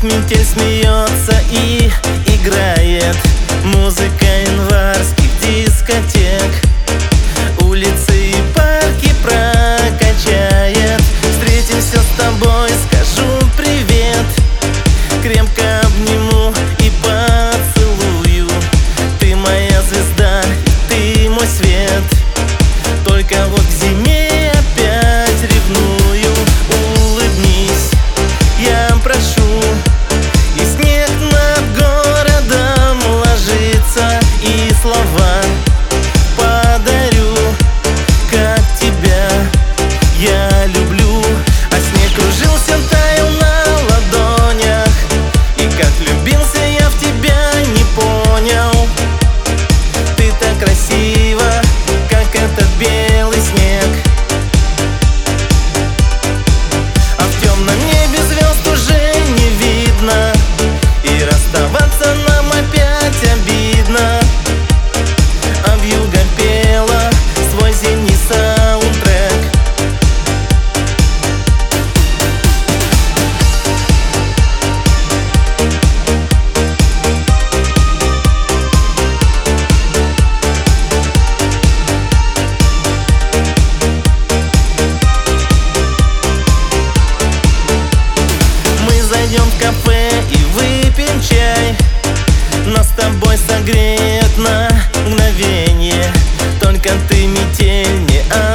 метель смеется и играет музыка январских дискотек. Улицы и парки прокачает. Встретимся с тобой, скажу привет, крепко обниму и поцелую. Ты моя звезда, ты мой свет. Только вот к зиме опять ревную. Улыбнись, я прошу, и снег над городом ложится, и слова подарю, как тебя я люблю. А снег кружился, таял на ладонях, и как влюбился я в тебя, не понял. Ты так красива, как этот белый снег. А в темном небе звезд уже не видно, и расставаться нам опять обидно. А вьюга пела свой зимний саундтрек. Зайдем в кафе и выпьем чай, нас с тобой согреет на мгновение. Только ты, метель, не